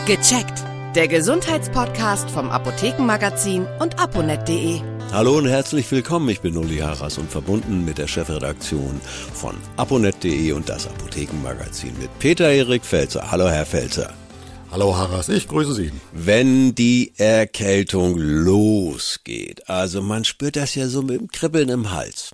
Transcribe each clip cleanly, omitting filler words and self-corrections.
Gecheckt. Der Gesundheitspodcast vom Apothekenmagazin und aponet.de. Hallo und herzlich willkommen, ich bin Uli Harras und verbunden mit der Chefredaktion von aponet.de und das Apothekenmagazin mit Peter-Erik Felzer. Hallo Herr Felzer. Hallo Harras, ich grüße Sie. Wenn die Erkältung losgeht, also man spürt das ja so mit dem Kribbeln im Hals.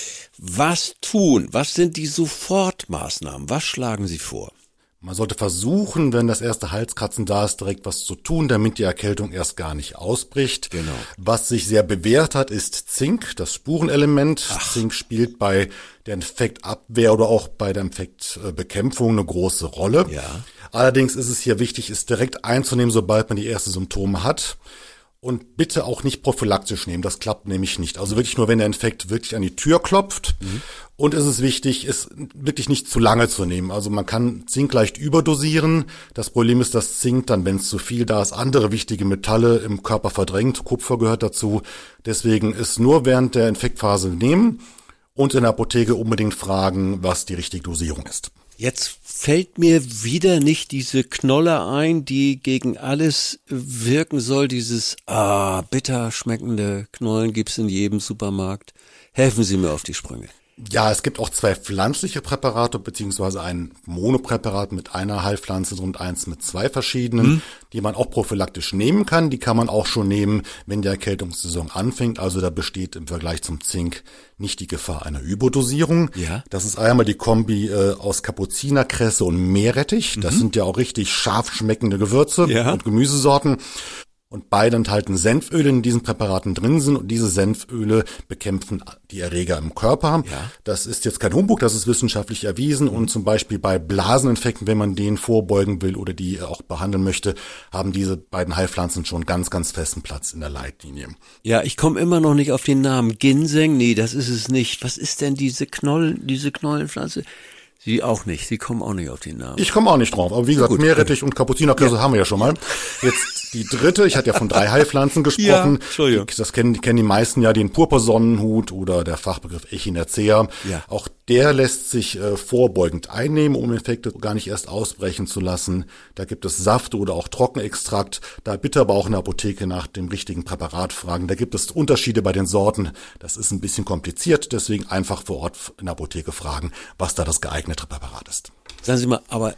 Was tun? Was sind die Sofortmaßnahmen? Was schlagen Sie vor? Man sollte versuchen, wenn das erste Halskratzen da ist, direkt was zu tun, damit die Erkältung erst gar nicht ausbricht. Genau. Was sich sehr bewährt hat, ist Zink, das Spurenelement. Zink spielt bei der Infektabwehr oder auch bei der Infektbekämpfung eine große Rolle. Ja. Allerdings ist es hier wichtig, es direkt einzunehmen, sobald man die ersten Symptome hat. Und bitte auch nicht prophylaktisch nehmen, das klappt nämlich nicht. Also wirklich nur, wenn der Infekt wirklich an die Tür klopft. Und es ist wichtig, es wirklich nicht zu lange zu nehmen. Also man kann Zink leicht überdosieren. Das Problem ist, dass Zink dann, wenn es zu viel da ist, andere wichtige Metalle im Körper verdrängt. Kupfer gehört dazu. Deswegen ist nur während der Infektphase nehmen und in der Apotheke unbedingt fragen, was die richtige Dosierung ist. Jetzt fällt mir wieder nicht diese Knolle ein, die gegen alles wirken soll. Dieses bitter schmeckende Knollen gibt's in jedem Supermarkt. Helfen Sie mir auf die Sprünge. Ja, es gibt auch 2 pflanzliche Präparate, beziehungsweise ein Monopräparat mit einer Heilpflanze und eins mit 2 verschiedenen, die man auch prophylaktisch nehmen kann. Die kann man auch schon nehmen, wenn die Erkältungssaison anfängt. Also da besteht im Vergleich zum Zink nicht die Gefahr einer Überdosierung. Ja. Das ist einmal die Kombi aus Kapuzinerkresse und Meerrettich. Das sind ja auch richtig scharf schmeckende Gewürze und Gemüsesorten. Und beide enthalten Senföle, in diesen Präparaten drin sind. Und diese Senföle bekämpfen die Erreger im Körper. Ja. Das ist jetzt kein Humbug, das ist wissenschaftlich erwiesen. Und zum Beispiel bei Blaseninfekten, wenn man denen vorbeugen will oder die auch behandeln möchte, haben diese beiden Heilpflanzen schon ganz, ganz festen Platz in der Leitlinie. Ja, ich komme immer noch nicht auf den Namen. Ginseng? Nee, das ist es nicht. Was ist denn diese Knollenpflanze? Sie auch nicht. Sie kommen auch nicht auf den Namen. Ich komme auch nicht drauf. Aber wie gesagt, Meerrettich und Kapuzinerkresse haben wir ja schon mal. Jetzt die dritte. Ich hatte ja von 3 Heilpflanzen gesprochen. Entschuldigung. Das kennen die meisten ja, den Purpursonnenhut oder der Fachbegriff Echinacea. Ja. Auch der lässt sich vorbeugend einnehmen, um Infekte gar nicht erst ausbrechen zu lassen. Da gibt es Saft oder auch Trockenextrakt. Da bitte aber auch in der Apotheke nach dem richtigen Präparat fragen. Da gibt es Unterschiede bei den Sorten. Das ist ein bisschen kompliziert. Deswegen einfach vor Ort in der Apotheke fragen, was da das geeignete Präparat ist. Sagen Sie mal, aber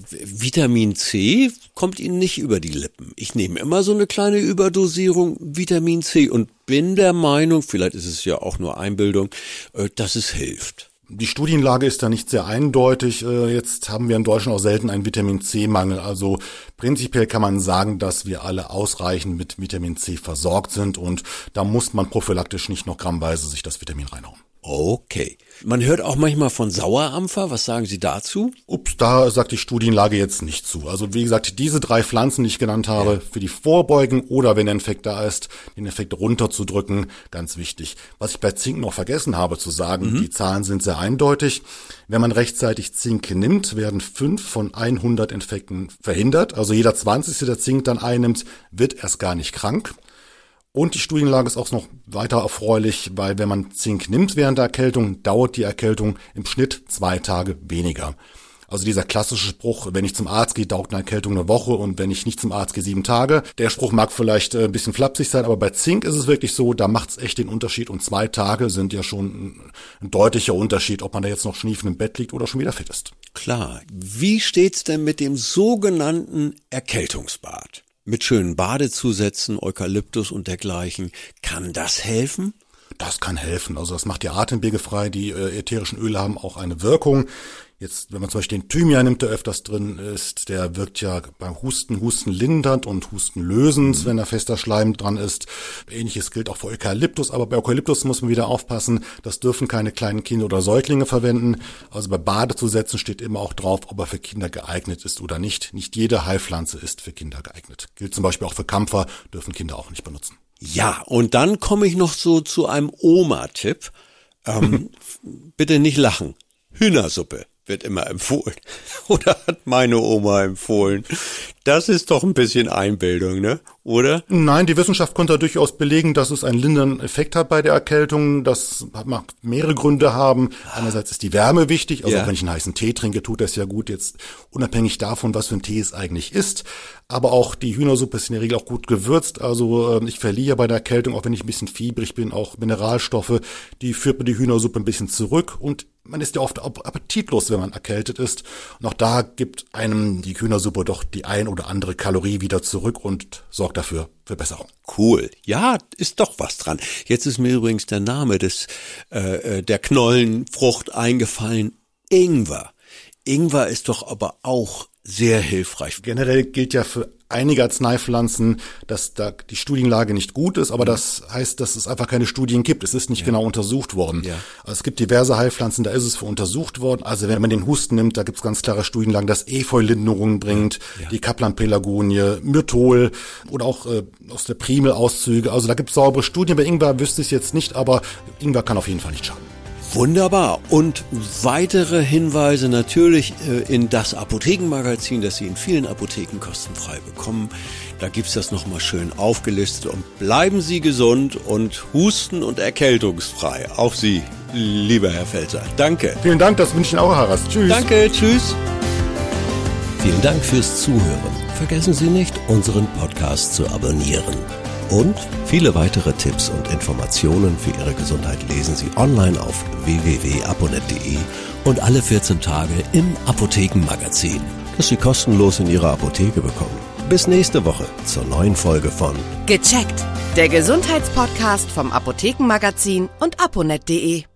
Vitamin C kommt Ihnen nicht über die Lippen. Ich nehme immer so eine kleine Überdosierung Vitamin C und bin der Meinung, vielleicht ist es ja auch nur Einbildung, dass es hilft. Die Studienlage ist da nicht sehr eindeutig. Jetzt haben wir in Deutschland auch selten einen Vitamin-C-Mangel. Also prinzipiell kann man sagen, dass wir alle ausreichend mit Vitamin C versorgt sind und da muss man prophylaktisch nicht noch grammweise sich das Vitamin reinhauen. Okay. Man hört auch manchmal von Sauerampfer. Was sagen Sie dazu? Da sagt die Studienlage jetzt nicht zu. Also wie gesagt, diese 3 Pflanzen, die ich genannt habe, für die Vorbeugen oder wenn der Infekt da ist, den Infekt runterzudrücken, ganz wichtig. Was ich bei Zink noch vergessen habe zu sagen, die Zahlen sind sehr eindeutig. Wenn man rechtzeitig Zink nimmt, werden 5 von 100 Infekten verhindert. Also jeder 20. der Zink dann einnimmt, wird erst gar nicht krank. Und die Studienlage ist auch noch weiter erfreulich, weil wenn man Zink nimmt während der Erkältung, dauert die Erkältung im Schnitt 2 Tage weniger. Also dieser klassische Spruch, wenn ich zum Arzt gehe, dauert eine Erkältung eine Woche und wenn ich nicht zum Arzt gehe, 7 Tage. Der Spruch mag vielleicht ein bisschen flapsig sein, aber bei Zink ist es wirklich so, da macht's echt den Unterschied und 2 Tage sind ja schon ein deutlicher Unterschied, ob man da jetzt noch schniefend im Bett liegt oder schon wieder fit ist. Klar. Wie steht's denn mit dem sogenannten Erkältungsbad? Mit schönen Badezusätzen, Eukalyptus und dergleichen. Kann das helfen? Das kann helfen. Also das macht die Atemwege frei. Die ätherischen Öle haben auch eine Wirkung. Jetzt, wenn man zum Beispiel den Thymian nimmt, der öfters drin ist, der wirkt ja beim Husten lindernd und hustenlösend, wenn da fester Schleim dran ist. Ähnliches gilt auch für Eukalyptus, aber bei Eukalyptus muss man wieder aufpassen, das dürfen keine kleinen Kinder oder Säuglinge verwenden. Also bei Badezusätzen steht immer auch drauf, ob er für Kinder geeignet ist oder nicht. Nicht jede Heilpflanze ist für Kinder geeignet. Gilt zum Beispiel auch für Kampfer, dürfen Kinder auch nicht benutzen. Ja, und dann komme ich noch so zu einem Oma-Tipp. Bitte nicht lachen. Hühnersuppe. wird immer empfohlen. Oder hat meine Oma empfohlen. Das ist doch ein bisschen Einbildung, ne? Oder? Nein, die Wissenschaft konnte durchaus belegen, dass es einen lindernden Effekt hat bei der Erkältung. Das mag mehrere Gründe haben. Einerseits ist die Wärme wichtig. Also auch wenn ich einen heißen Tee trinke, tut das ja gut. Jetzt unabhängig davon, was für ein Tee es eigentlich ist. Aber auch die Hühnersuppe ist in der Regel auch gut gewürzt. Also ich verliere bei der Erkältung, auch wenn ich ein bisschen fiebrig bin, auch Mineralstoffe. Die führt mir die Hühnersuppe ein bisschen zurück. Und man ist ja oft appetitlos, wenn man erkältet ist. Und auch da gibt einem die Hühnersuppe doch die ein oder andere Kalorie wieder zurück und sorgt dafür für Besserung. Cool. Ja, ist doch was dran. Jetzt ist mir übrigens der Name der Knollenfrucht eingefallen. Ingwer. Ingwer ist doch aber auch sehr hilfreich. Generell gilt ja für einige Arzneipflanzen, dass da die Studienlage nicht gut ist, aber das heißt, dass es einfach keine Studien gibt. Es ist nicht genau untersucht worden. Ja. Also es gibt diverse Heilpflanzen, da ist es für untersucht worden. Also wenn man den Husten nimmt, da gibt es ganz klare Studienlagen, dass Efeu-Linderung bringt, die Kaplan-Pelargonie, Myrtol oder auch aus der Primel-Auszüge. Also da gibt es saubere Studien. Bei Ingwer wüsste ich jetzt nicht, aber Ingwer kann auf jeden Fall nicht schaden. Wunderbar. Und weitere Hinweise natürlich in das Apothekenmagazin, das Sie in vielen Apotheken kostenfrei bekommen. Da gibt's das nochmal schön aufgelistet. Und bleiben Sie gesund und husten- und erkältungsfrei. Auch Sie, lieber Herr Felser. Danke. Vielen Dank, das wünsche ich Ihnen auch, Herr Rast. Tschüss. Danke, tschüss. Vielen Dank fürs Zuhören. Vergessen Sie nicht, unseren Podcast zu abonnieren. Und viele weitere Tipps und Informationen für Ihre Gesundheit lesen Sie online auf www.aponet.de und alle 14 Tage im Apothekenmagazin, das Sie kostenlos in Ihrer Apotheke bekommen. Bis nächste Woche zur neuen Folge von Gecheckt, der Gesundheitspodcast vom Apothekenmagazin und aponet.de.